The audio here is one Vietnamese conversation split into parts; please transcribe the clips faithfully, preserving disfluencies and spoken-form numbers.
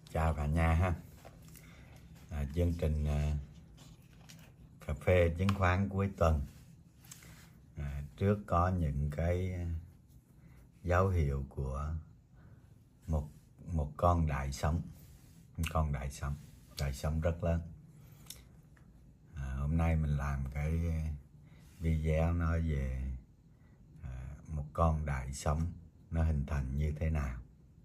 Chào cả nhà ha. À, chương trình à, cà phê chứng khoán cuối tuần. À, trước có những cái dấu hiệu của một một con đại sống, một con đại sống, đại sống rất lớn. À, hôm nay mình làm cái video nói về à, một con đại sống nó hình thành như thế nào.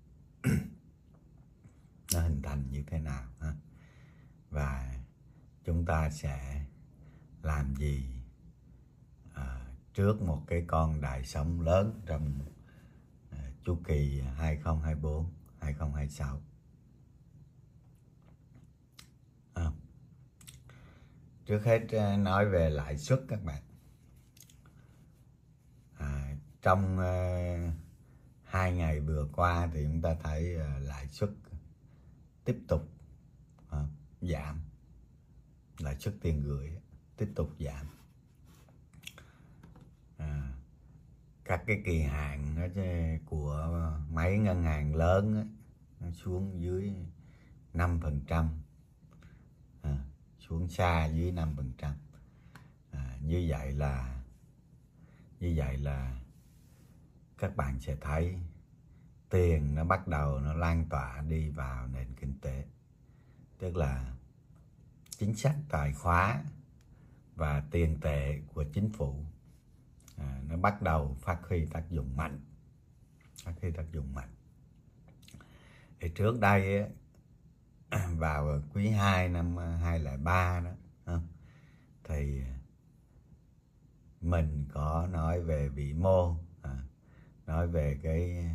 Nó hình thành như thế nào ha? Và chúng ta sẽ làm gì à, trước một cái con đại sống lớn trong à, chu kỳ hai không hai tư hai không hai sáu. À, trước hết nói về lãi suất các bạn. À, trong uh, hai ngày vừa qua thì chúng ta thấy uh, lãi suất tiếp tục uh, giảm, lãi suất tiền gửi tiếp tục giảm. À, các cái kỳ hạn của mấy ngân hàng lớn ấy, nó xuống dưới năm phần trăm, à, xuống xa dưới năm phần trăm. À, như vậy là như vậy là các bạn sẽ thấy tiền nó bắt đầu nó lan tỏa đi vào nền kinh tế, tức là chính sách tài khóa và tiền tệ của chính phủ à, nó bắt đầu phát huy tác dụng mạnh, phát huy tác dụng mạnh. Thì trước đây ấy, vào quý hai năm hai không không ba đó thì mình có nói về vĩ mô, à, nói về cái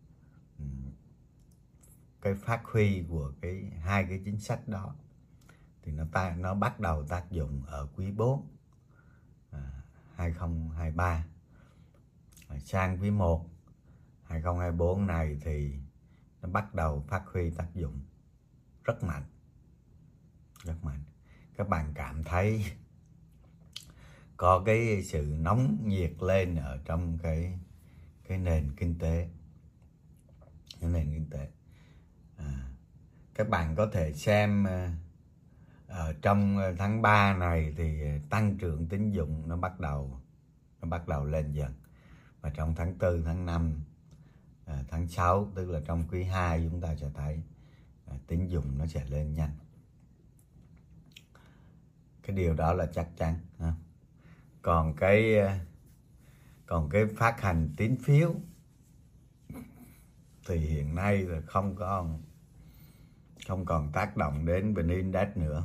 cái phát huy của cái hai cái chính sách đó thì nó ta nó bắt đầu tác dụng ở quý bốn à, hai không hai ba. À, sang quý một hai không hai tư này thì nó bắt đầu phát huy tác dụng rất mạnh, rất mạnh. Các bạn cảm thấy có cái sự nóng nhiệt lên ở trong cái cái nền kinh tế, cái nền kinh tế. À, các bạn có thể xem ở trong tháng ba này thì tăng trưởng tín dụng nó bắt đầu nó bắt đầu lên dần, và trong tháng tư, tháng năm, à, tháng sáu, tức là trong quý hai chúng ta sẽ thấy à, tín dụng nó sẽ lên nhanh. Cái điều đó là chắc chắn. Ha? Còn cái còn cái phát hành tín phiếu thì hiện nay là không có không còn tác động đến vê en Index nữa.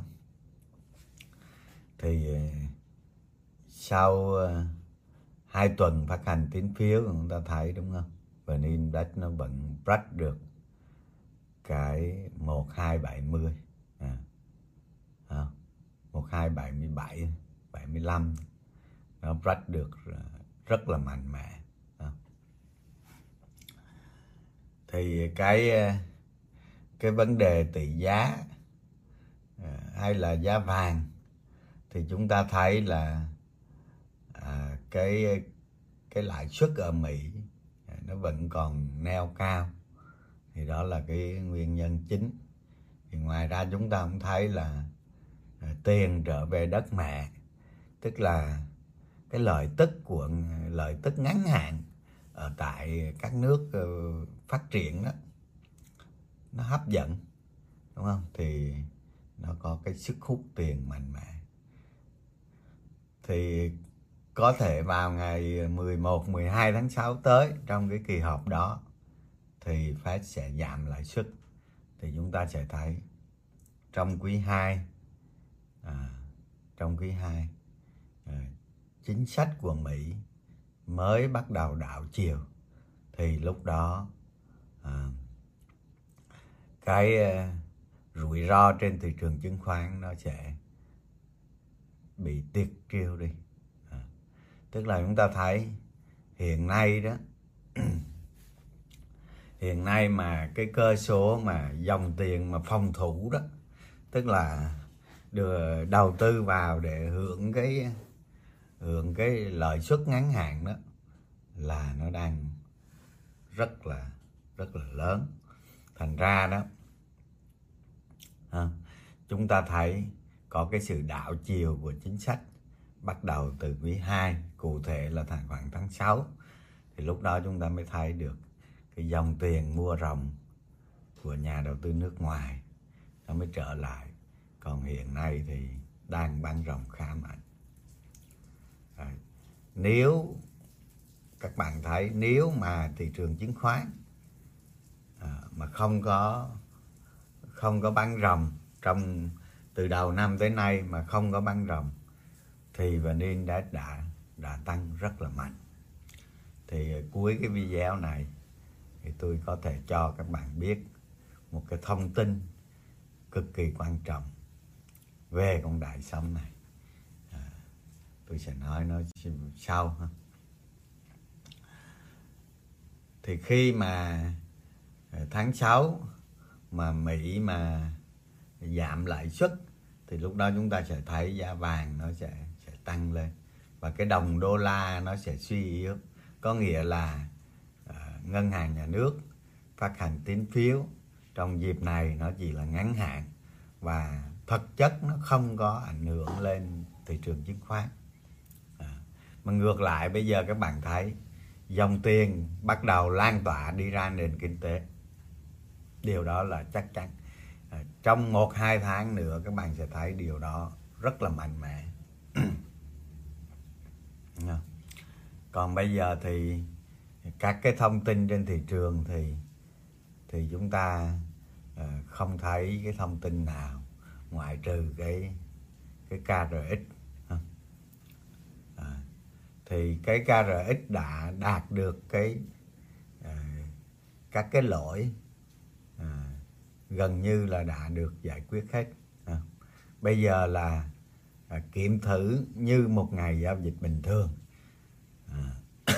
Thì sau hai tuần phát hành tín phiếu chúng ta thấy đúng không, vê en Index nó vẫn break được cái một hai bảy mươi, à, à, một hai bảy mươi bảy, bảy mươi lăm, nó break được rất là mạnh mẽ. À. Thì cái cái vấn đề tỷ giá à, hay là giá vàng thì chúng ta thấy là à, cái cái lãi suất ở Mỹ à, nó vẫn còn neo cao, thì đó là cái nguyên nhân chính. Thì ngoài ra chúng ta cũng thấy là à, tiền trở về đất mẹ, tức là cái lợi tức của lợi tức ngắn hạn ở tại các nước uh, phát triển đó nó hấp dẫn, đúng không? Thì nó có cái sức hút tiền mạnh mẽ. Thì có thể vào ngày mười một, mười hai tháng sáu tới, trong cái kỳ họp đó thì Fed sẽ giảm lãi suất. Thì chúng ta sẽ thấy trong quý hai à, trong quý hai à, chính sách của Mỹ mới bắt đầu đảo chiều. Thì lúc đó à, cái uh, rủi ro trên thị trường chứng khoán nó sẽ bị tiệt triều đi. À, tức là chúng ta thấy hiện nay đó hiện nay mà cái cơ số mà dòng tiền mà phòng thủ đó, tức là đưa đầu tư vào để hưởng cái hưởng cái lợi suất ngắn hạn đó, là nó đang rất là rất là lớn. Thành ra đó À, chúng ta thấy có cái sự đảo chiều của chính sách bắt đầu từ quý hai, cụ thể là tháng khoảng tháng sáu, thì lúc đó chúng ta mới thấy được cái dòng tiền mua ròng của nhà đầu tư nước ngoài nó mới trở lại. Còn hiện nay thì đang bán ròng khá mạnh. À, nếu các bạn thấy, nếu mà thị trường chứng khoán à, mà không có không có bán ròng trong từ đầu năm tới nay mà không có bán ròng thì vê en Index đã đã tăng rất là mạnh. Thì cuối cái video này thì tôi có thể cho các bạn biết một cái thông tin cực kỳ quan trọng về con đại sóng này. À, tôi sẽ nói nó sau ha. Thì khi mà tháng sáu mà Mỹ mà giảm lãi suất thì lúc đó chúng ta sẽ thấy giá vàng nó sẽ sẽ tăng lên và cái đồng đô la nó sẽ suy yếu. Có nghĩa là uh, ngân hàng nhà nước phát hành tín phiếu trong dịp này nó chỉ là ngắn hạn và thực chất nó không có ảnh hưởng lên thị trường chứng khoán. À, mà ngược lại bây giờ các bạn thấy dòng tiền bắt đầu lan tỏa đi ra nền kinh tế. Điều đó là chắc chắn. À, trong một hai tháng nữa các bạn sẽ thấy điều đó rất là mạnh mẽ. Còn bây giờ thì các cái thông tin trên thị trường thì thì chúng ta uh, không thấy cái thông tin nào ngoại trừ cái cái ca rờ ích. À, thì cái ca rờ ích đã đạt được cái uh, các cái lỗi uh, gần như là đã được giải quyết hết. À, bây giờ là uh, kiểm thử như một ngày giao dịch bình thường. À.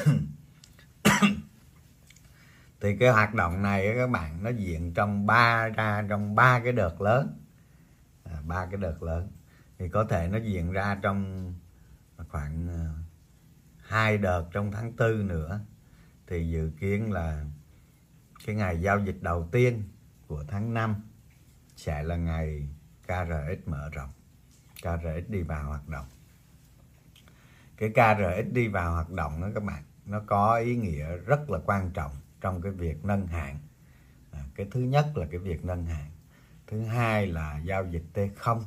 Thì cái hoạt động này các bạn nó diễn trong ba ra trong ba cái đợt lớn, à, ba cái đợt lớn thì có thể nó diễn ra trong khoảng hai đợt trong tháng tư nữa. Thì dự kiến là cái ngày giao dịch đầu tiên của tháng năm sẽ là ngày ca rờ ích mở rộng, ca rờ ích đi vào hoạt động. Cái ca rờ ích đi vào hoạt động đó các bạn, nó có ý nghĩa rất là quan trọng trong cái việc nâng hạng. À, cái thứ nhất là cái việc nâng hạng, thứ hai là giao dịch T không.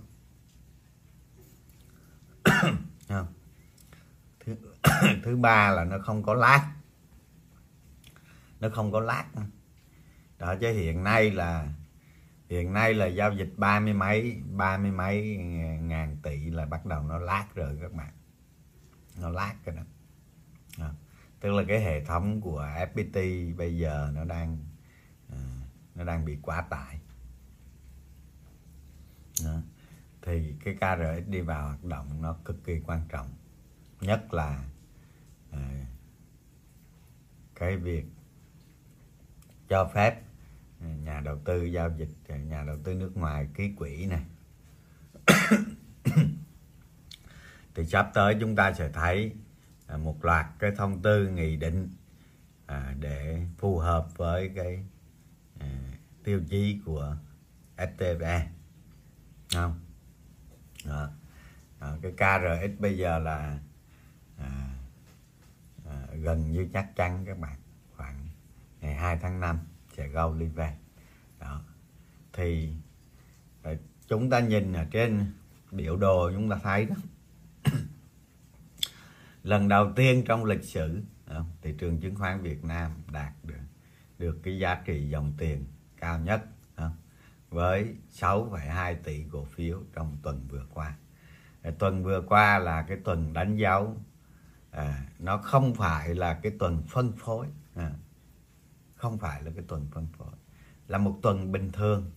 thứ, thứ ba là nó không có lag, nó không có lag đó. Chứ hiện nay là hiện nay là giao dịch ba mươi mấy ba mươi mấy ngàn tỷ là bắt đầu nó lag rồi các bạn, nó lag cái đó. À, tức là cái hệ thống của ép pê tê bây giờ nó đang à, nó đang bị quá tải. Đó. Thì cái ca rờ ích đi vào hoạt động nó cực kỳ quan trọng, nhất là à, cái việc cho phép nhà đầu tư giao dịch, nhà đầu tư nước ngoài ký quỹ này. Thì sắp tới chúng ta sẽ thấy à, một loạt cái thông tư nghị định à, để phù hợp với cái à, tiêu chí của ét tê pê, không? Đó. Đó, cái ca rờ ích bây giờ là à, à, gần như chắc chắn các bạn, khoảng ngày hai tháng năm sẽ go live. Đó. Thì à, chúng ta nhìn ở trên biểu đồ chúng ta thấy đó, lần đầu tiên trong lịch sử không, thị trường chứng khoán Việt Nam đạt được được cái giá trị dòng tiền cao nhất không, với sáu phẩy hai tỷ cổ phiếu trong tuần vừa qua. Tuần vừa qua là cái tuần đánh dấu à, nó không phải là cái tuần phân phối, à, không phải là cái tuần phân phối, là một tuần bình thường.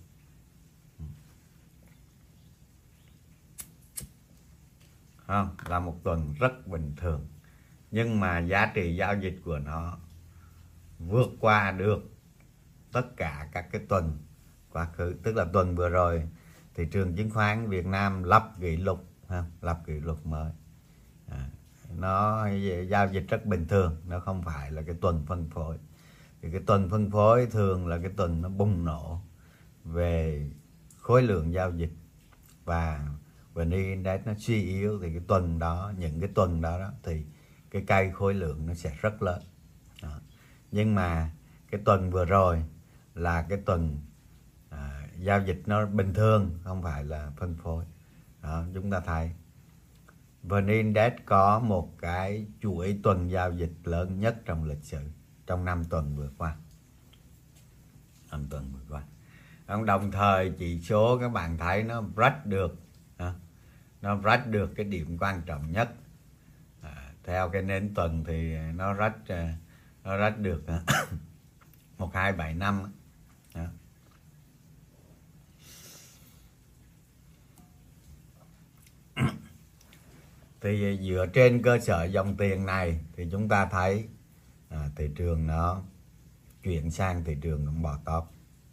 Không, là một tuần rất bình thường, nhưng mà giá trị giao dịch của nó vượt qua được tất cả các cái tuần quá khứ. Tức là tuần vừa rồi thị trường chứng khoán Việt Nam lập kỷ lục, không? lập kỷ lục mới. À, nó giao dịch rất bình thường, nó không phải là cái tuần phân phối. Thì cái tuần phân phối thường là cái tuần nó bùng nổ về khối lượng giao dịch và vê en Index nó suy yếu thì cái tuần đó, những cái tuần đó, đó thì cái cây khối lượng nó sẽ rất lớn đó. Nhưng mà cái tuần vừa rồi là cái tuần à, giao dịch nó bình thường, không phải là phân phối đó. Chúng ta thấy vê en Index có một cái chuỗi tuần giao dịch lớn nhất trong lịch sử trong năm tuần vừa qua, năm tuần vừa qua. Đồng thời chỉ số các bạn thấy nó break được, nó break được cái điểm quan trọng nhất à, theo cái nến tuần thì nó break nó break được một hai bảy năm đó. Thì dựa trên cơ sở dòng tiền này thì chúng ta thấy à, thị trường nó chuyển sang thị trường bò tóp.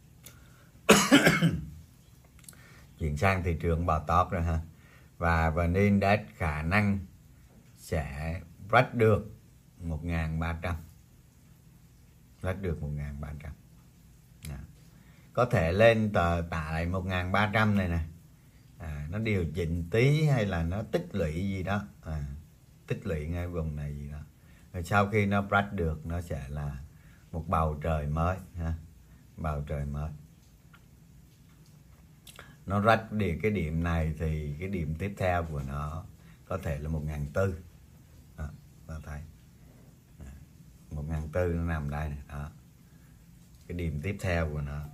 Chuyển sang thị trường bò tóp rồi ha. Và vê en Index khả năng sẽ break được một nghìn ba trăm, break được một nghìn ba trăm. Đó. Có thể lên tờ tại một nghìn ba trăm này nè. À, nó điều chỉnh tí hay là nó tích lũy gì đó, à, tích lũy ngay vùng này gì đó. Rồi sau khi nó break được nó sẽ là một bầu trời mới ha, bầu trời mới. Nó break đi cái điểm này thì cái điểm tiếp theo của nó có thể là một nghìn bốn trăm. Đó, ta thấy một nghìn bốn trăm nó nằm đây này. Đó. Cái điểm tiếp theo của nó.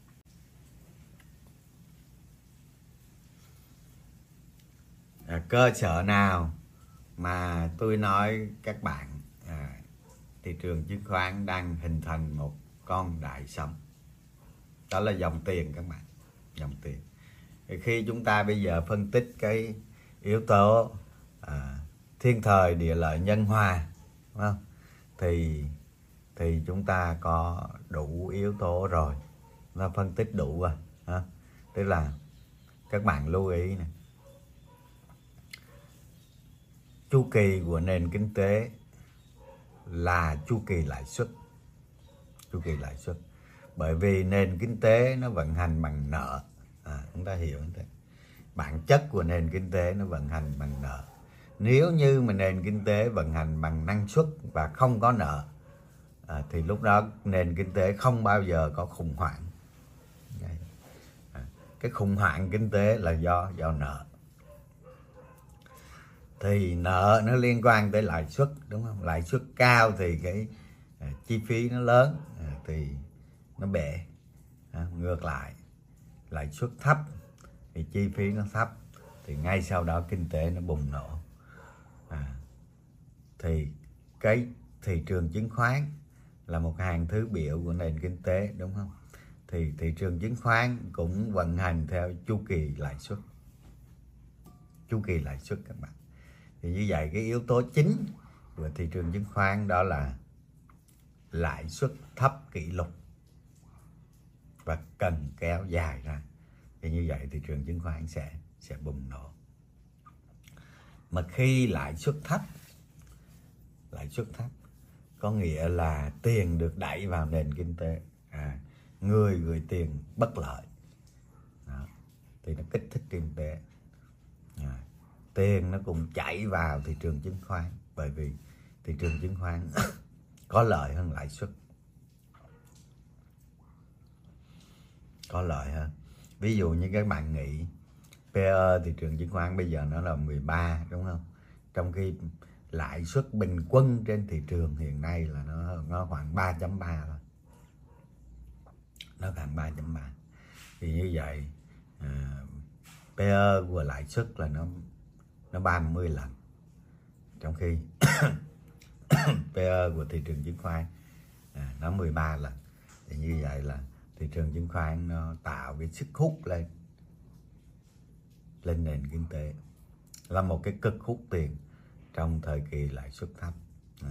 À, cơ sở nào mà tôi nói các bạn à, thị trường chứng khoán đang hình thành một con đại sống, đó là dòng tiền các bạn, dòng tiền. Thì khi chúng ta bây giờ phân tích cái yếu tố à, thiên thời địa lợi nhân hòa, đúng không? thì thì chúng ta có đủ yếu tố rồi, nó phân tích đủ rồi ha. Tức là các bạn lưu ý này, chu kỳ của nền kinh tế là chu kỳ lãi suất, chu kỳ lãi suất. Bởi vì nền kinh tế nó vận hành bằng nợ, à, chúng ta hiểu như thế. Bản chất của nền kinh tế nó vận hành bằng nợ. Nếu như mà nền kinh tế vận hành bằng năng suất và không có nợ à, thì lúc đó nền kinh tế không bao giờ có khủng hoảng. À, cái khủng hoảng kinh tế là do do nợ. Thì nợ nó liên quan tới lãi suất, đúng không? Lãi suất cao thì cái à, chi phí nó lớn à, thì nó bể. À, ngược lại, lãi suất thấp thì chi phí nó thấp thì ngay sau đó kinh tế nó bùng nổ. À, thì cái thị trường chứng khoán là một hàng thứ biểu của nền kinh tế, đúng không? Thì thị trường chứng khoán cũng vận hành theo chu kỳ lãi suất, chu kỳ lãi suất các bạn. Thì như vậy cái yếu tố chính của thị trường chứng khoán đó là lãi suất thấp kỷ lục và cần kéo dài ra. Thì như vậy thị trường chứng khoán sẽ sẽ bùng nổ. Mà khi lãi suất thấp, lãi suất thấp có nghĩa là tiền được đẩy vào nền kinh tế, à, người gửi tiền bất lợi. Đó. Thì nó kích thích kinh tế. À, tiền nó cũng chảy vào thị trường chứng khoán, bởi vì thị trường chứng khoán có lợi hơn lãi suất, có lợi hơn. Ví dụ như các bạn nghĩ pê e thị trường chứng khoán bây giờ nó là mười ba, đúng không? Trong khi lãi suất bình quân trên thị trường hiện nay là nó, nó khoảng ba chấm ba thôi. Nó khoảng ba chấm ba. Thì như vậy à, pê e của lãi suất là nó nó ba mươi lần. Trong khi pê e của thị trường chứng khoán à, nó mười ba lần. Thì như vậy là thị trường chứng khoán nó tạo cái sức hút lên lên nền kinh tế, là một cái cực hút tiền trong thời kỳ lãi suất thấp. Đó.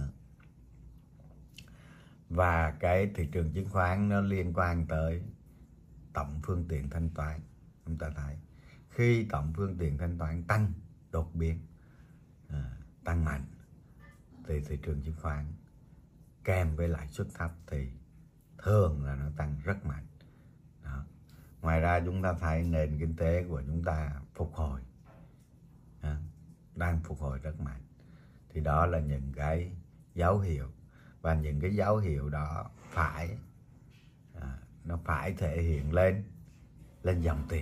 Và cái thị trường chứng khoán nó liên quan tới tổng phương tiện thanh toán. Chúng ta thấy khi tổng phương tiện thanh toán tăng đột biến, à, tăng mạnh thì thị trường chứng khoán kèm với lãi suất thấp thì thường là nó tăng rất mạnh. Đó. Ngoài ra chúng ta thấy nền kinh tế của chúng ta phục hồi, à, đang phục hồi rất mạnh. Thì đó là những cái dấu hiệu, và những cái dấu hiệu đó phải à, nó phải thể hiện lên lên dòng tiền.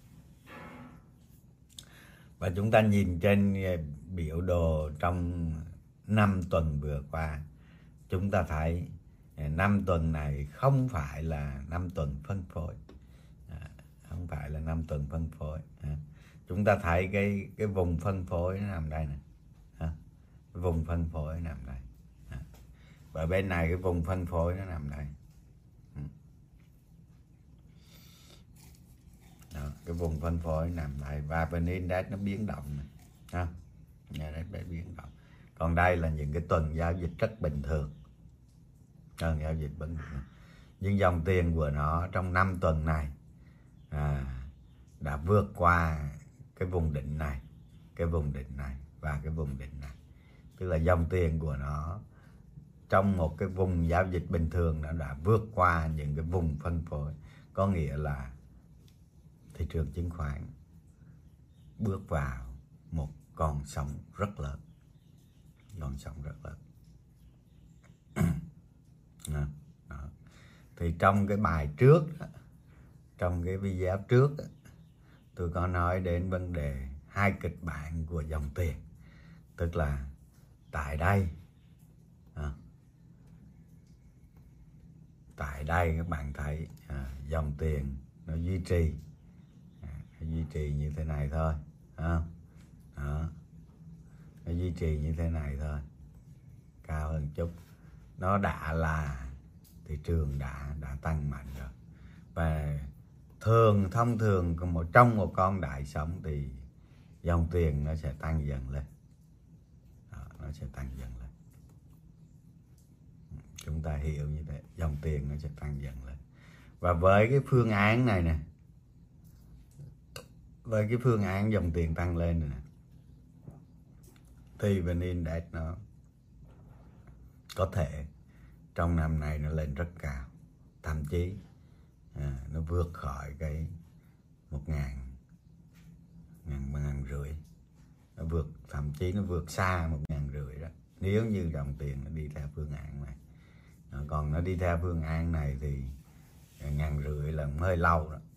Và chúng ta nhìn trên biểu đồ trong năm tuần vừa qua, chúng ta thấy năm tuần này không phải là năm tuần phân phối, à, không phải là năm tuần phân phối. À, chúng ta thấy cái cái vùng phân phối nó nằm đây nè, à, vùng phân phối nằm đây, à, và bên này cái vùng phân phối nó nằm đây. Đó, cái vùng phân phối nằm đây, và vê en Index nó biến động này, ha, nó biến động. Còn đây là những cái tuần giao dịch rất bình thường, tuần giao dịch bình thường. Nhưng dòng tiền của nó trong năm tuần này à, đã vượt qua cái vùng đỉnh này, cái vùng đỉnh này và cái vùng đỉnh này. Tức là dòng tiền của nó trong một cái vùng giao dịch bình thường nó đã vượt qua những cái vùng phân phối. Có nghĩa là thị trường chứng khoán bước vào một con sóng rất lớn, con sóng rất lớn. Đó. Thì trong cái bài trước, trong cái video trước, tôi có nói đến vấn đề hai kịch bản của dòng tiền. Tức là tại đây, à, tại đây các bạn thấy à, dòng tiền nó duy trì, à, nó duy trì như thế này thôi, à, đó, nó duy trì như thế này thôi, cao hơn chút. Nó đã là thị trường đã đã tăng mạnh rồi. Và thường thông thường một trong một con đại sóng thì dòng tiền nó sẽ tăng dần lên. Đó, nó sẽ tăng dần lên. Chúng ta hiểu như thế, dòng tiền nó sẽ tăng dần lên. Và với cái phương án này nè, với cái phương án dòng tiền tăng lên này nè, thì vê en Index nó có thể trong năm nay nó lên rất cao, thậm chí à, nó vượt khỏi cái một ngàn, ngàn, ngàn rưỡi, nó vượt, thậm chí nó vượt xa một ngàn rưỡi đó, nếu như dòng tiền nó đi theo phương án này. À, còn nó đi theo phương án này thì ngàn rưỡi là hơi lâu đó.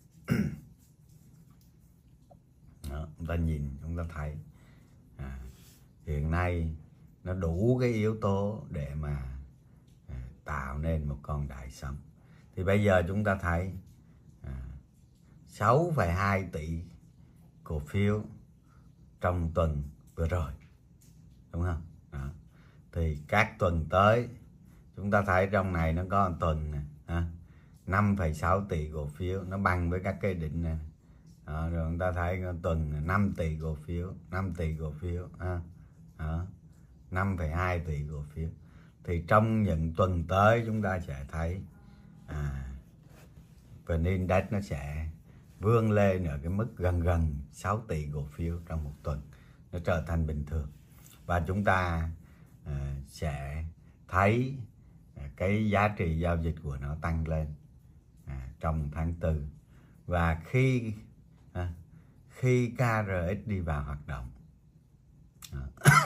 Đó, chúng ta nhìn, chúng ta thấy à, hiện nay nó đủ cái yếu tố để mà à, tạo nên một con đại sóng. Thì bây giờ chúng ta thấy à, sáu phẩy hai tỷ cổ phiếu trong tuần vừa rồi, đúng không? Đó. Thì các tuần tới chúng ta thấy trong này nó có một tuần nè, à, năm phẩy sáu tỷ cổ phiếu, nó bằng với các cái đỉnh này. Đó, rồi chúng ta thấy tuần năm tỷ cổ phiếu, năm tỷ cổ phiếu, à, đó, năm phẩy hai tỷ cổ phiếu. Thì trong những tuần tới chúng ta sẽ thấy à, vê en Index nó sẽ vươn lên ở cái mức gần gần sáu tỷ cổ phiếu trong một tuần, nó trở thành bình thường. Và chúng ta à, sẽ thấy à, cái giá trị giao dịch của nó tăng lên à, trong tháng tư. Và khi à, khi ca rờ ích đi vào hoạt động, à,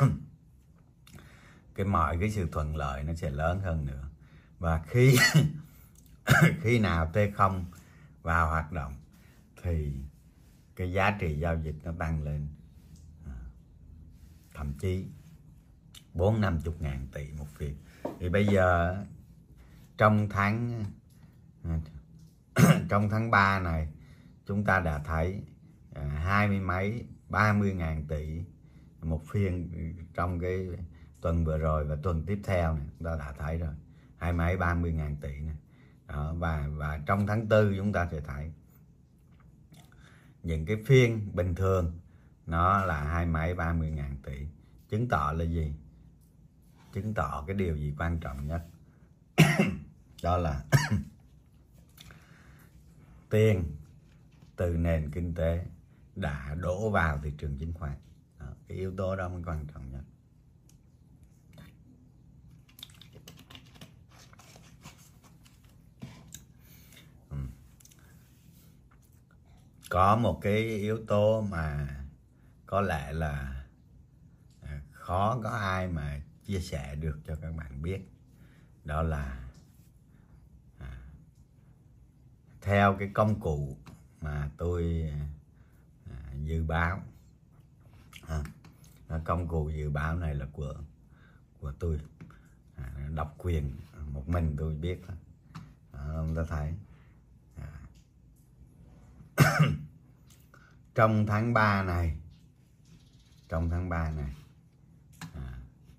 cái mọi cái sự thuận lợi nó sẽ lớn hơn nữa. Và khi khi nào T không vào hoạt động thì cái giá trị giao dịch nó tăng lên à, thậm chí bốn năm chục ngàn tỷ một phiên. Thì bây giờ trong tháng trong tháng ba này chúng ta đã thấy à, hai mươi mấy ba mươi ngàn tỷ một phiên trong cái tuần vừa rồi, và tuần tiếp theo này chúng ta đã thấy rồi hai mấy ba mươi ngàn tỷ này. Đó, và và trong tháng tư chúng ta sẽ thấy những cái phiên bình thường nó là hai mấy ba mươi ngàn tỷ. Chứng tỏ là gì? Chứng tỏ cái điều gì quan trọng nhất? Đó là tiền từ nền kinh tế đã đổ vào thị trường chứng khoán. Đó, cái yếu tố đó mới quan trọng nhất. có một cái yếu tố mà có lẽ là khó có ai mà chia sẻ được cho các bạn biết, đó là à, theo cái công cụ mà tôi à, dự báo. à, Công cụ dự báo này là của của tôi, à, độc quyền một mình tôi biết. à, ông ta thấy à, trong tháng ba này trong tháng ba này à,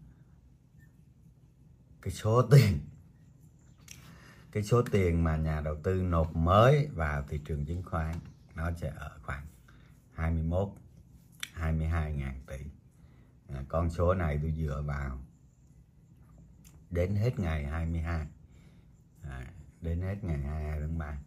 cái số tiền cái số tiền mà nhà đầu tư nộp mới vào thị trường chứng khoán nó sẽ ở khoảng hai mươi mốt hai mươi hai ngàn tỷ. à, con số này tôi dựa vào đến hết ngày hai mươi hai à, đến hết ngày hai mươi hai tháng ba.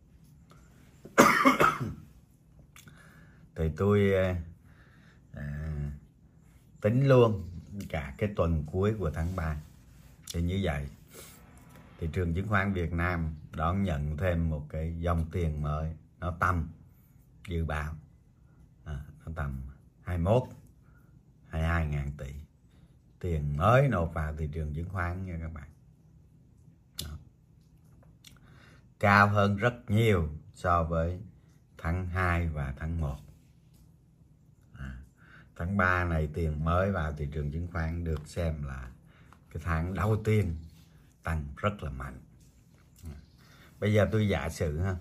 Thì tôi à, tính luôn cả cái tuần cuối của tháng ba. Thì như vậy thị trường chứng khoán Việt Nam đón nhận thêm một cái dòng tiền mới, nó tầm dự báo à, nó tầm hai mươi mốt hai mươi hai ngàn tỷ tiền mới nộp vào thị trường chứng khoán nha các bạn. Đó. Cao hơn rất nhiều so với tháng hai và tháng một. à, Tháng ba này tiền mới vào thị trường chứng khoán được xem là cái tháng đầu tiên tăng rất là mạnh. Bây giờ tôi giả sử ha,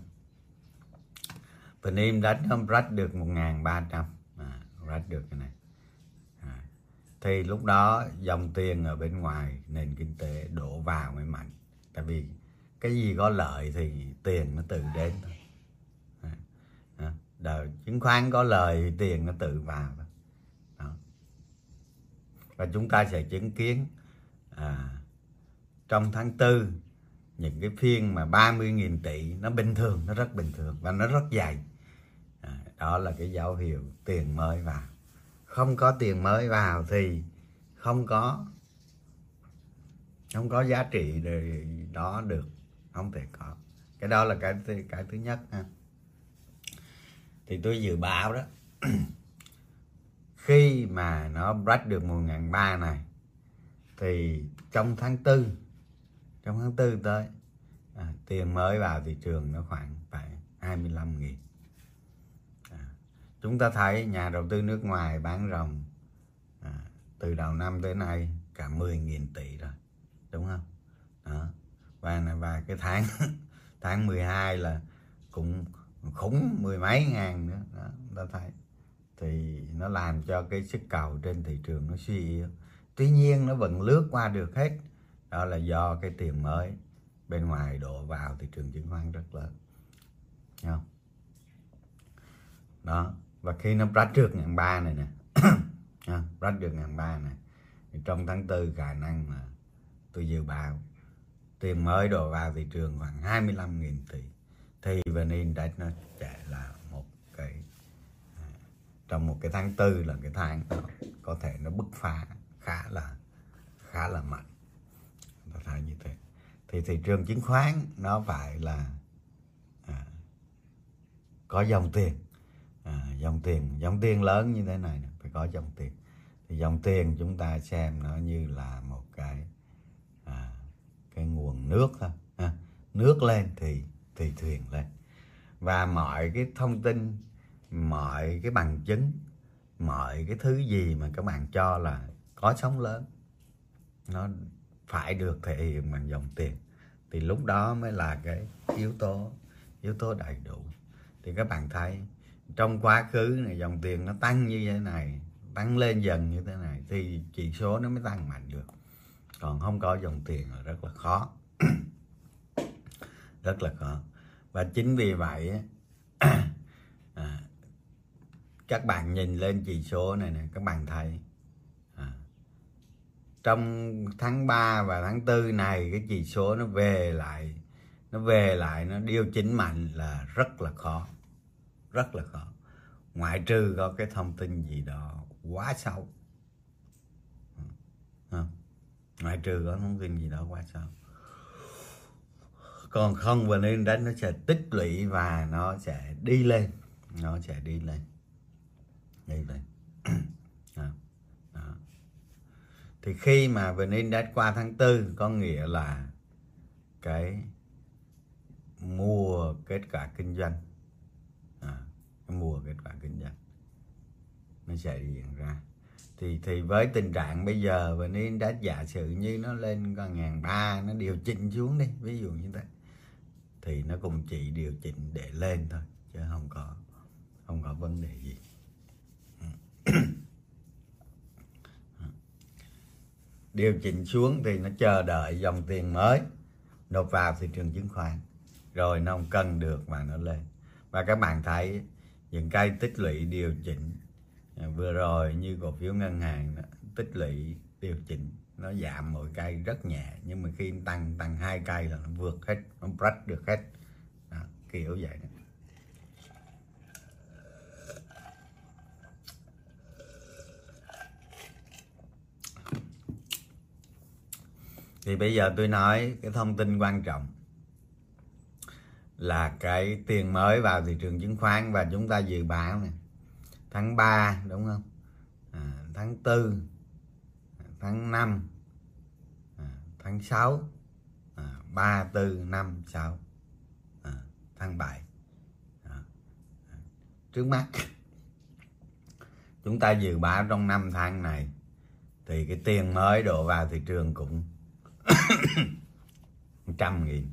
vê en đánh hôm rách được một nghìn ba trăm, à, rách được cái này à, thì lúc đó dòng tiền ở bên ngoài nền kinh tế đổ vào mới mạnh. Tại vì cái gì có lợi thì tiền nó tự đến thôi. à, à, Đời chứng khoán có lời thì tiền nó tự vào thôi. Đó. Và chúng ta sẽ chứng kiến à, trong tháng tư những cái phiên mà ba mươi nghìn tỷ nó bình thường, nó rất bình thường và nó rất dày. à, Đó là cái dấu hiệu tiền mới vào. Không có tiền mới vào thì không có không có giá trị để đó được, không thể có. Cái đó là cái cái thứ nhất ha. Thì tôi dự báo đó khi mà nó break được một nghìn ba trăm này thì trong tháng tư trong tháng tư tới à, tiền mới vào thị trường nó khoảng phải hai mươi lăm nghìn. à, Chúng ta thấy nhà đầu tư nước ngoài bán ròng à, từ đầu năm tới nay cả mười nghìn tỷ rồi, đúng không? Đó. Và, và cái tháng tháng mười hai là cũng khủng mười mấy ngàn nữa. Đó, chúng ta thấy thì nó làm cho cái sức cầu trên thị trường nó suy yếu. Tuy nhiên nó vẫn lướt qua được hết. Đó là do cái tiền mới bên ngoài đổ vào thị trường chứng khoán rất lớn. Thấy không? Đó. Và khi nó break được ngàn ba này nè, break được ngàn ba này, thì trong tháng tư khả năng là tôi dự báo tiền mới đổ vào thị trường khoảng hai mươi lăm nghìn tỷ. Thì vê en Index nó sẽ là một cái trong một cái tháng tư là cái tháng đó, có thể nó bứt phá khá là khá là mạnh. Nó thấy như thế thì thị trường chứng khoán nó phải là à, có dòng tiền à, dòng tiền dòng tiền lớn như thế này phải có dòng tiền. Thì dòng tiền chúng ta xem nó như là một cái à, cái nguồn nước thôi ha. Nước lên thì thì thuyền lên. Và mọi cái thông tin, mọi cái bằng chứng, mọi cái thứ gì mà các bạn cho là có sóng lớn, nó phải được thể hiện bằng dòng tiền. Thì lúc đó mới là cái yếu tố yếu tố đầy đủ. Thì các bạn thấy trong quá khứ này dòng tiền nó tăng như thế này, tăng lên dần như thế này thì chỉ số nó mới tăng mạnh được. Còn không có dòng tiền là rất là khó. Rất là khó. Và chính vì vậy à, các bạn nhìn lên chỉ số này nè, các bạn thấy à, trong tháng ba và tháng tư này cái chỉ số nó về lại nó về lại nó điều chỉnh mạnh là rất là khó, rất là khó, ngoại trừ có cái thông tin gì đó quá xấu. à, ngoại trừ có thông tin gì đó quá xấu. Còn không, và nên đánh nó sẽ tích lũy và nó sẽ đi lên nó sẽ đi lên, đi lên. Đó. Đó. Thì khi mà vê en-Index qua tháng tư có nghĩa là cái mùa kết quả kinh doanh, à, cái mùa kết quả kinh doanh nó sẽ diễn ra. Thì thì với tình trạng bây giờ vê en-Index giả sử như nó lên con ngàn ba, nó điều chỉnh xuống đi, ví dụ như thế, thì nó cũng chỉ điều chỉnh để lên thôi, chứ không có không có vấn đề gì. Điều chỉnh xuống thì nó chờ đợi dòng tiền mới nộp vào thị trường chứng khoán, rồi nó không cân được mà nó lên. Và các bạn thấy những cây tích lũy điều chỉnh vừa rồi như cổ phiếu ngân hàng đó, tích lũy điều chỉnh nó giảm mỗi cây rất nhẹ, nhưng mà khi tăng tăng hai cây là nó vượt hết, nó break được hết. Đó, kiểu vậy đó. Thì bây giờ tôi nói cái thông tin quan trọng là cái tiền mới vào thị trường chứng khoán, và chúng ta dự báo này, tháng ba đúng không, à, tháng tư, tháng năm, à, tháng sáu, à, ba, tư, năm, sáu, à, tháng bảy. À, trước mắt chúng ta dự báo trong năm tháng này thì cái tiền mới đổ vào thị trường cũng trăm nghìn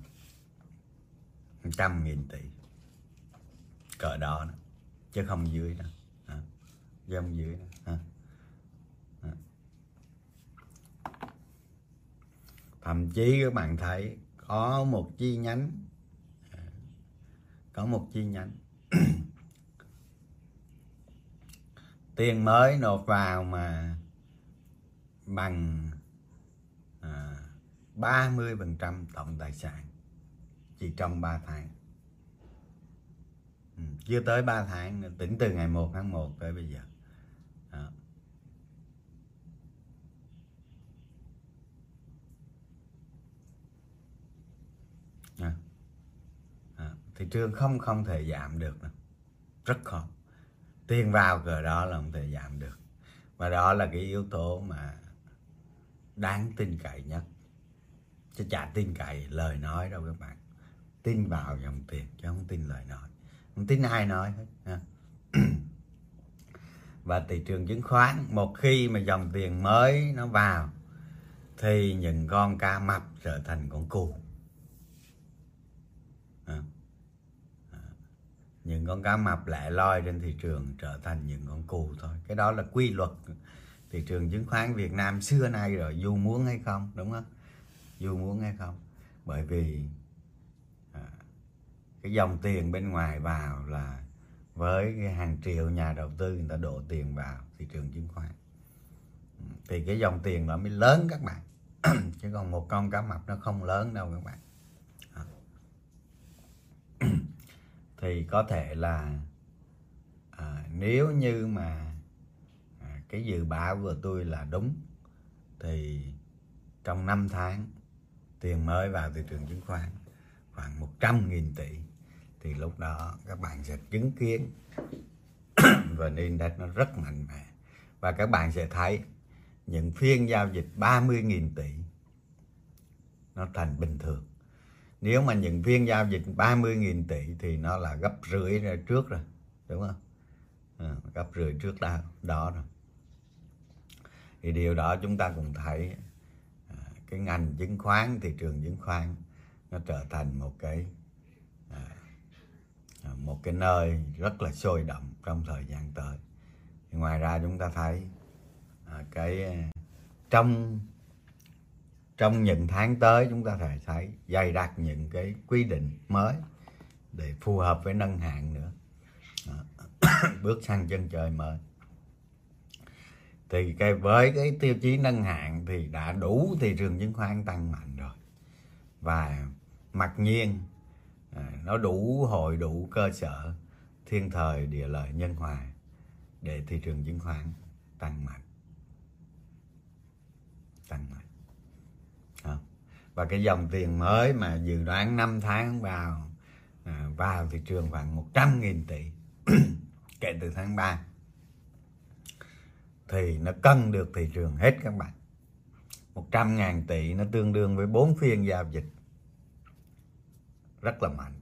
trăm nghìn tỷ cỡ đó, đó chứ không dưới đâu, à, chứ không dưới đâu. À. À. Thậm chí các bạn thấy có một chi nhánh, có một chi nhánh tiền mới nộp vào mà bằng à, ba mươi phần trăm tổng tài sản chỉ trong ba tháng. Ừ, chưa tới ba tháng, tính từ ngày một tháng một tới bây giờ. Đó. À. À. Thị trường không không thể giảm được đâu. Rất khó. Tiền vào cỡ đó là không thể giảm được. Và đó là cái yếu tố mà đáng tin cậy nhất. Chứ chả tin cậy lời nói đâu các bạn. Tin vào dòng tiền chứ không tin lời nói. Không tin ai nói hết. Ha. Và thị trường chứng khoán, một khi mà dòng tiền mới nó vào thì những con cá mập trở thành con cù. À. À. Những con cá mập lẻ loi trên thị trường trở thành những con cù thôi. Cái đó là quy luật thị trường chứng khoán Việt Nam xưa nay rồi, dù muốn hay không, đúng không? Dù muốn hay không. Bởi vì à, cái dòng tiền bên ngoài vào là với cái hàng triệu nhà đầu tư người ta đổ tiền vào thị trường chứng khoán, thì cái dòng tiền nó mới lớn các bạn. Chứ còn một con cá mập nó không lớn đâu các bạn. À. Thì có thể là à, nếu như mà à, cái dự báo của tôi là đúng thì trong năm tháng tiền mới vào thị trường chứng khoán khoảng một trăm nghìn tỷ, thì lúc đó các bạn sẽ chứng kiến vê en-Index nó rất mạnh mẽ. Và các bạn sẽ thấy những phiên giao dịch ba mươi nghìn tỷ nó thành bình thường. Nếu mà những phiên giao dịch ba mươi nghìn tỷ thì nó là gấp rưỡi ra trước rồi, đúng không? À, gấp rưỡi trước đó, đó rồi. Thì điều đó chúng ta cũng thấy à, cái ngành chứng khoán, thị trường chứng khoán nó trở thành một cái à, một cái nơi rất là sôi động trong thời gian tới. Thì ngoài ra chúng ta thấy à, cái trong trong những tháng tới chúng ta thể thấy dày đặc những cái quy định mới để phù hợp với nâng hạn nữa. Đó. Bước sang chân trời mới. Thì cái với cái tiêu chí nâng hạn thì đã đủ thị trường chứng khoán tăng mạnh rồi. Và mặc nhiên à, nó đủ hội đủ cơ sở thiên thời địa lợi nhân hòa để thị trường chứng khoán tăng mạnh. Tăng mạnh. Đó. Và cái dòng tiền mới mà dự đoán năm tháng vào à, vào thị trường khoảng một trăm nghìn tỷ kể từ tháng ba thì nó cân được thị trường hết các bạn. Một trăm ngàn tỷ nó tương đương với bốn phiên giao dịch, rất là mạnh.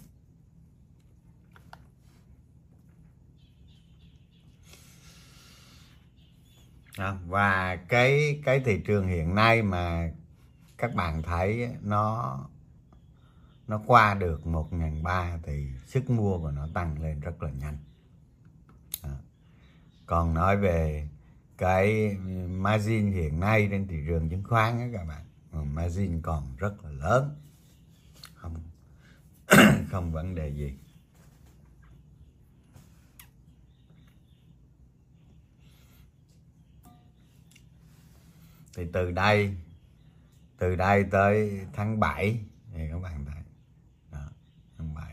Và cái cái thị trường hiện nay mà các bạn thấy nó nó qua được một nghìn ba trăm thì sức mua của nó tăng lên rất là nhanh. À. Còn nói về cái margin hiện nay trên thị trường chứng khoán á các bạn, margin còn rất là lớn, không không vấn đề gì. Thì từ đây từ đây tới tháng bảy thì các bạn thấy đó, tháng bảy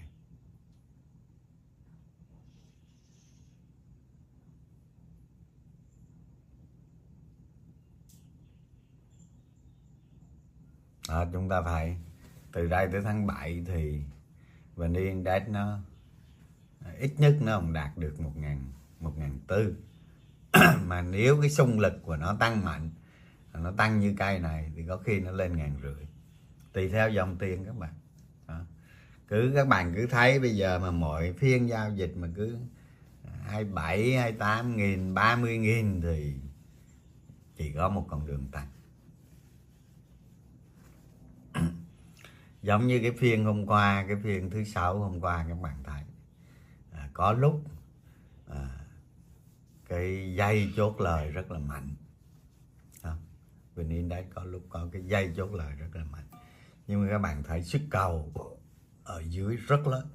đó, chúng ta thấy từ đây tới tháng bảy thì vê en Index nó ít nhất nó không đạt được một nghìn một nghìn tư mà nếu cái xung lực của nó tăng mạnh, nó tăng như cây này thì có khi nó lên ngàn rưỡi, tùy theo dòng tiền các bạn. Đó. Cứ các bạn cứ thấy bây giờ mà mỗi phiên giao dịch mà cứ hai mươi bảy, hai mươi tám nghìn, ba mươi nghìn thì chỉ có một con đường tăng. Giống như cái phiên hôm qua, cái phiên thứ sáu hôm qua các bạn thấy à, có lúc à, cái dây chốt lời rất là mạnh. vê en Index có lúc có cái dây chốt lời rất là mạnh, nhưng mà các bạn thấy sức cầu ở dưới rất lớn.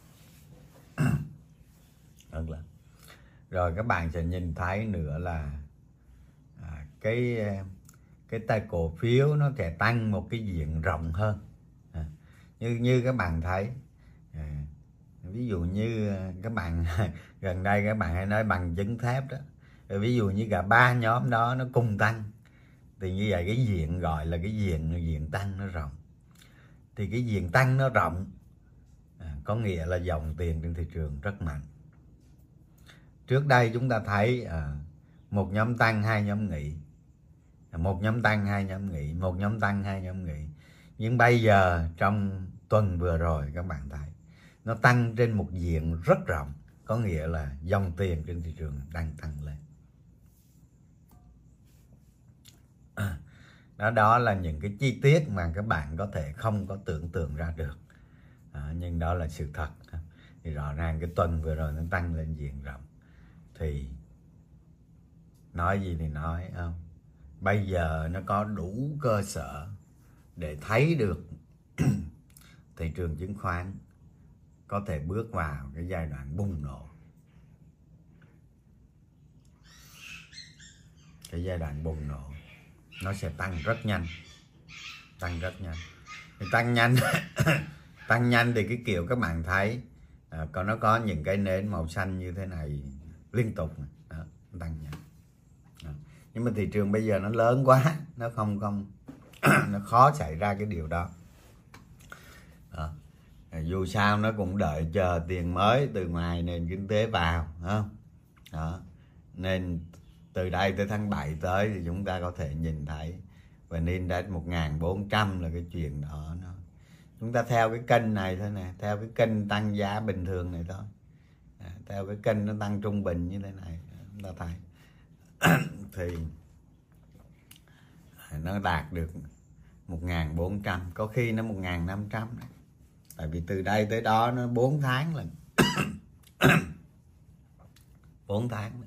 Rất lớn. Rồi các bạn sẽ nhìn thấy nữa là à, cái cái tay cổ phiếu nó sẽ tăng một cái diện rộng hơn. À, như như các bạn thấy à, ví dụ như các bạn gần đây các bạn hay nói bằng chứng thép đó, rồi ví dụ như cả ba nhóm đó nó cùng tăng thì như vậy cái diện gọi là cái diện diện tăng nó rộng. Thì cái diện tăng nó rộng à, có nghĩa là dòng tiền trên thị trường rất mạnh. Trước đây chúng ta thấy à, một nhóm tăng, hai nhóm nghỉ, một nhóm tăng, hai nhóm nghỉ, một nhóm tăng, hai nhóm nghỉ. Nhưng bây giờ trong tuần vừa rồi các bạn thấy nó tăng trên một diện rất rộng, có nghĩa là dòng tiền trên thị trường đang tăng lên. À, đó, đó là những cái chi tiết mà các bạn có thể không có tưởng tượng ra được, à, nhưng đó là sự thật. Thì rõ ràng cái tuần vừa rồi nó tăng lên diện rộng, thì nói gì thì nói không, bây giờ nó có đủ cơ sở để thấy được thị trường chứng khoán có thể bước vào cái giai đoạn bùng nổ. Cái giai đoạn bùng nổ nó sẽ tăng rất nhanh, tăng rất nhanh. Thì tăng nhanh tăng nhanh thì cái kiểu các bạn thấy à, còn nó có những cái nến màu xanh như thế này liên tục đó, tăng nhanh. Đó. Nhưng mà thị trường bây giờ nó lớn quá, nó không không nó khó xảy ra cái điều đó. Đó. Dù sao nó cũng đợi chờ tiền mới từ ngoài nền kinh tế vào, không? Đó. Nên từ đây tới tháng bảy tới thì chúng ta có thể nhìn thấy và nên đến một nghìn bốn trăm là cái chuyện đó. Nó chúng ta theo cái kênh này thôi nè, theo cái kênh tăng giá bình thường này thôi, à, theo cái kênh nó tăng trung bình như thế này chúng ta thấy thì nó đạt được một nghìn bốn trăm, có khi nó một nghìn năm trăm đấy. Tại vì từ đây tới đó nó bốn tháng lần bốn tháng.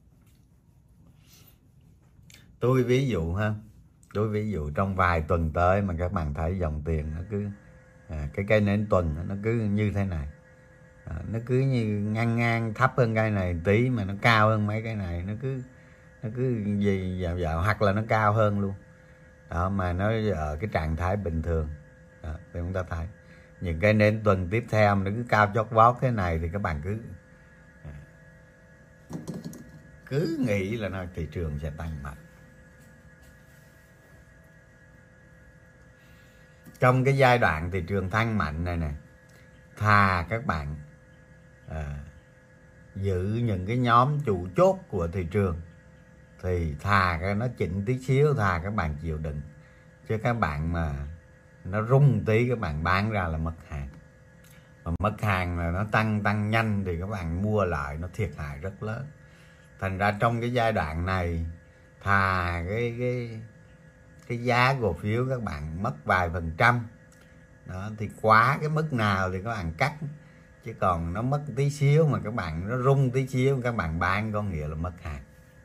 Tôi ví dụ ha, tôi ví dụ trong vài tuần tới mà các bạn thấy dòng tiền nó cứ à, cái cây nến tuần nó cứ như thế này, à, nó cứ như ngang ngang thấp hơn cây này tí mà nó cao hơn mấy cái này, nó cứ nó cứ gì dạo dạo hoặc là nó cao hơn luôn đó, mà nó ở cái trạng thái bình thường đó, thì chúng ta thấy những cái nến tuần tiếp theo nó cứ cao chót vót thế này thì các bạn cứ cứ nghĩ là nó thị trường sẽ tăng mạnh. Trong cái giai đoạn thị trường tăng mạnh này nè, thà các bạn à, giữ những cái nhóm chủ chốt của thị trường thì thà cái nó chỉnh tí xíu, thà các bạn chịu đựng, chứ các bạn mà nó rung tí các bạn bán ra là mất hàng, mà mất hàng là nó tăng tăng nhanh thì các bạn mua lại nó thiệt hại rất lớn. Thành ra trong cái giai đoạn này thà cái cái cái giá cổ phiếu các bạn mất vài phần trăm đó, thì quá cái mức nào thì các bạn cắt, chứ còn nó mất tí xíu mà các bạn nó rung tí xíu các bạn bán có nghĩa là mất hàng,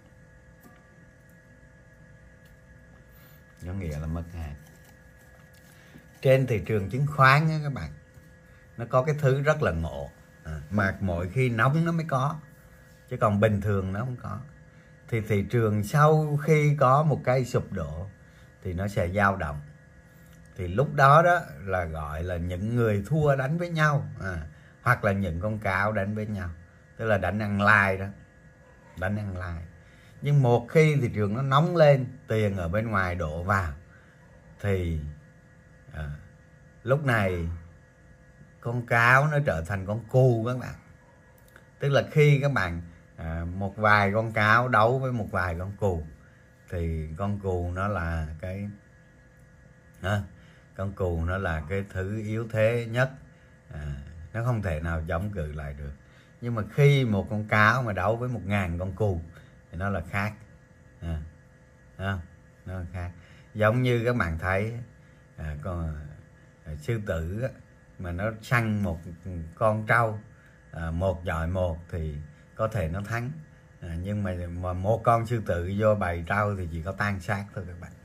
có nghĩa là mất hàng. Trên thị trường chứng khoán á các bạn, nó có cái thứ rất là ngộ, à, mà mỗi khi nóng nó mới có, chứ còn bình thường nó không có. Thì thị trường sau khi có một cái sụp đổ thì nó sẽ dao động, thì lúc đó đó là gọi là những người thua đánh với nhau, à, hoặc là những con cáo đánh với nhau, tức là đánh ăn lai đó, đánh ăn lai. Nhưng một khi thị trường nó nóng lên, tiền ở bên ngoài đổ vào thì à, lúc này con cáo nó trở thành con cù các bạn. Tức là khi các bạn à, một vài con cáo đấu với một vài con cù thì con cù nó là cái à, con cù nó là cái thứ yếu thế nhất, à, nó không thể nào chống cự lại được. Nhưng mà khi một con cáo mà đấu với một ngàn con cù thì nó là khác, à, à, nó là khác. Giống như các bạn thấy à, con à, sư tử á, mà nó săn một con trâu à, một chọi một thì có thể nó thắng, à, nhưng mà, mà một con sư tử vô bầy trâu thì chỉ có tan xác thôi các bạn.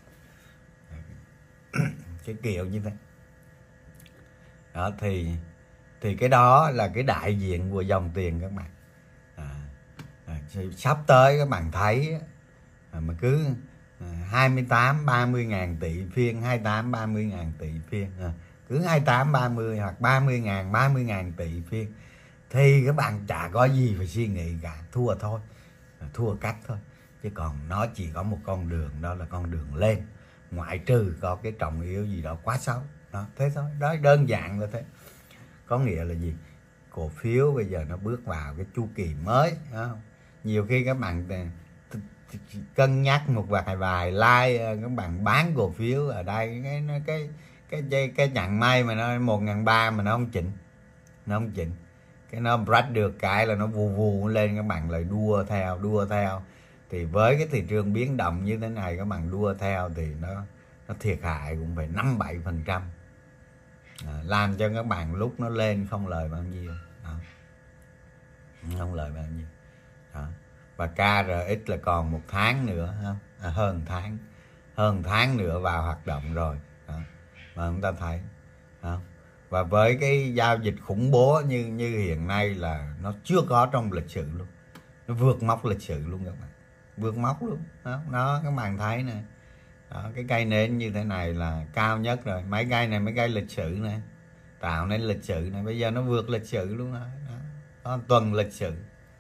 Cái kiểu như thế đó, thì thì cái đó là cái đại diện của dòng tiền các bạn. à, à, sắp tới các bạn thấy à, mà cứ hai mươi tám ba mươi ngàn tỷ phiên, hai mươi tám ba mươi ngàn tỷ phiên, à, cứ hai mươi tám ba mươi hoặc ba mươi ngàn ba mươi ngàn tỷ phiên thì các bạn chả có gì phải suy nghĩ cả, thua thôi, thua cắt thôi. Chứ còn nó chỉ có một con đường, đó là con đường lên, ngoại trừ có cái trọng yếu gì đó quá xấu đó, thế thôi, đó đơn giản là thế. Có nghĩa là gì? Cổ phiếu bây giờ nó bước vào cái chu kỳ mới, không? Nhiều khi các bạn cân nhắc một vài vài like các bạn bán cổ phiếu ở đây, cái cái cái cái, cái chặng may mà nó một ngàn ba mà nó không chỉnh, nó không chỉnh, cái nó break được cái là nó vù vù lên, các bạn lại đua theo đua theo thì với cái thị trường biến động như thế này, các bạn đua theo thì nó nó thiệt hại cũng phải năm bảy phần trăm, à, làm cho các bạn lúc nó lên không lời bao nhiêu đó. Không lời bao nhiêu đó. Và ca rờ ích là còn một tháng nữa, không? À, hơn tháng hơn tháng nữa vào hoạt động rồi đó. Mà chúng ta thấy đó. Và với cái giao dịch khủng bố như như hiện nay là nó chưa có trong lịch sử luôn, nó vượt mốc lịch sử luôn các bạn, vượt mốc luôn đó, đó các bạn thấy nè đó, cái cây nến như thế này là cao nhất rồi, mấy cây này mấy cây lịch sử này tạo nên lịch sử này, bây giờ nó vượt lịch sử luôn đó, đó. Đó, tuần lịch sử.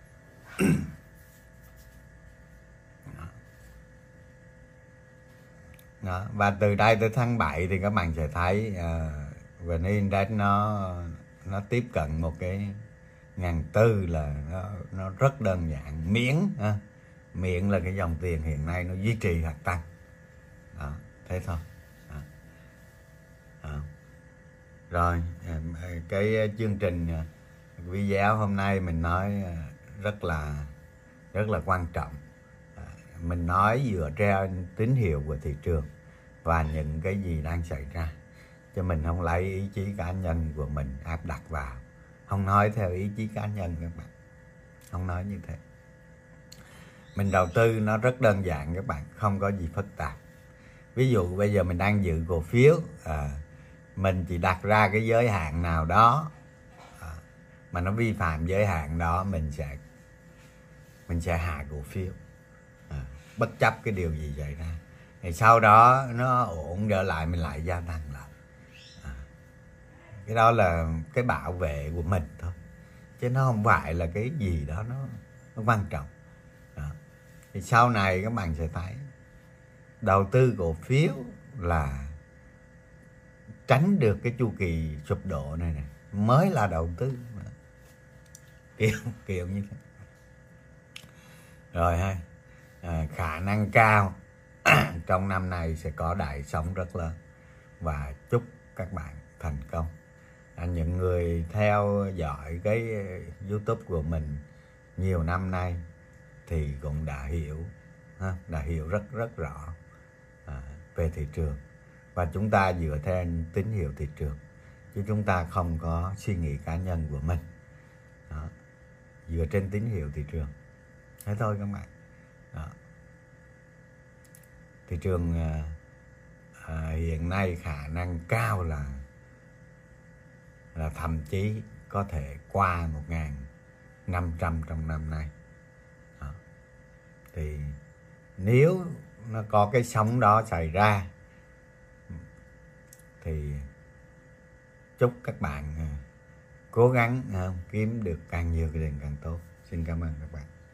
Đó. Và từ đây tới tháng bảy thì các bạn sẽ thấy uh, vê en Index nó nó tiếp cận một cái ngàn tư là nó, nó rất đơn giản, miễn uh, miễn là cái dòng tiền hiện nay nó duy trì hoặc tăng đó, thế thôi đó. Đó. Rồi cái chương trình video hôm nay mình nói rất là rất là quan trọng, mình nói dựa trên tín hiệu của thị trường và những cái gì đang xảy ra, cho mình không lấy ý chí cá nhân của mình áp đặt vào, không nói theo ý chí cá nhân các bạn, không nói như thế. Mình đầu tư nó rất đơn giản các bạn, không có gì phức tạp. Ví dụ bây giờ mình đang giữ cổ phiếu, à, mình chỉ đặt ra cái giới hạn nào đó, à, mà nó vi phạm giới hạn đó mình sẽ mình sẽ hạ cổ phiếu, à, bất chấp cái điều gì xảy ra. Thì sau đó nó ổn trở lại mình lại gia tăng lại, à, cái đó là cái bảo vệ của mình thôi, chứ nó không phải là cái gì đó nó, nó quan trọng đó. Thì sau này các bạn sẽ thấy đầu tư cổ phiếu là tránh được cái chu kỳ sụp đổ này này mới là đầu tư, kiểu kiểu như thế. rồi ha, à, khả năng cao trong năm này sẽ có đại sống rất lớn, và chúc các bạn thành công. À, những người theo dõi cái YouTube của mình nhiều năm nay thì cũng đã hiểu ha, đã hiểu rất rất rõ à, về thị trường, và chúng ta dựa theo tín hiệu thị trường, chứ chúng ta không có suy nghĩ cá nhân của mình. Đó, dựa trên tín hiệu thị trường thế thôi các bạn. Đó. Thị trường à, à, hiện nay khả năng cao là là thậm chí có thể qua một nghìn năm trăm trong năm nay. Đó. Thì nếu nó có cái sóng đó xảy ra thì chúc các bạn cố gắng kiếm được càng nhiều tiền càng tốt. Xin cảm ơn các bạn.